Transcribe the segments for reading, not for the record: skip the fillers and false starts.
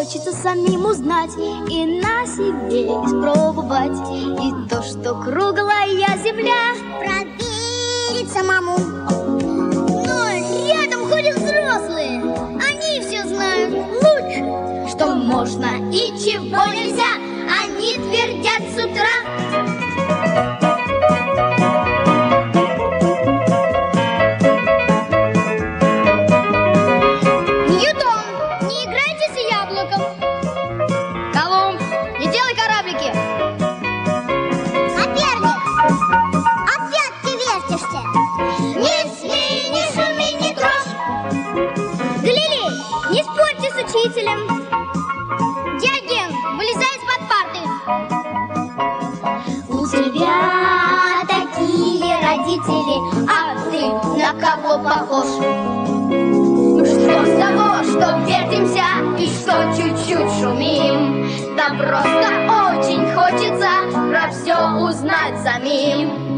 хочется самим узнать и на себе испробовать. И то, что круглая земля, проверить самому. Но рядом ходят взрослые, они все знают лучше, что можно и чего нельзя. Они твердят с утра. Ньютон, не играйте с яблоком. Колумб, не делай кораблики. Коперник, опять ты вертишься. Не смей, не шуми, не трожь. Галилей, не спорьте с учителем. Диоген, вылезай из-под парты. У тебя такие родители, а ты на кого похож? Что с того, что вертимся и что чуть-чуть шумим? Да просто очень хочется про все узнать самим.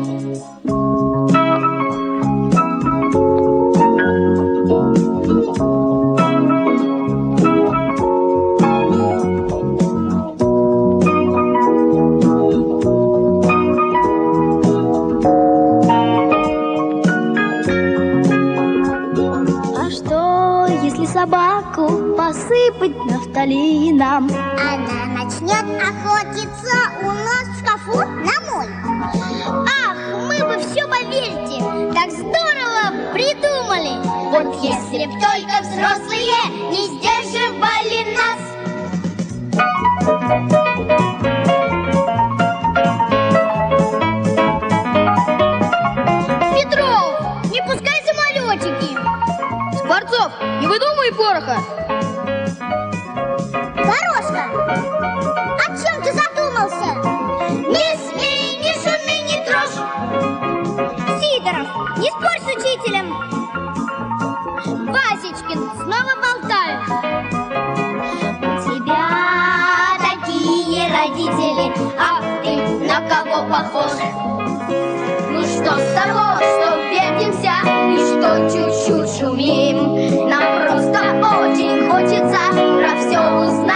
Собаку посыпать нафталином, она начнет охотиться у нас в шкафу на мой. Ах, мы бы все, поверьте, так здорово придумали. Вот если б только взрослые не сдерживали нас. Петров, не пускай самолетики. Скворцов, не выдумывай пороха. Горошка, о чем ты задумался? Не смей, не шуми, не трожь. Сидоров, не спорь с учителем. Васечкин, снова болтает. У тебя такие родители, а ты на кого похож? Ну что с того, что вертимся и что чуть-чуть шумим? Нам просто очень хочется про все узнать.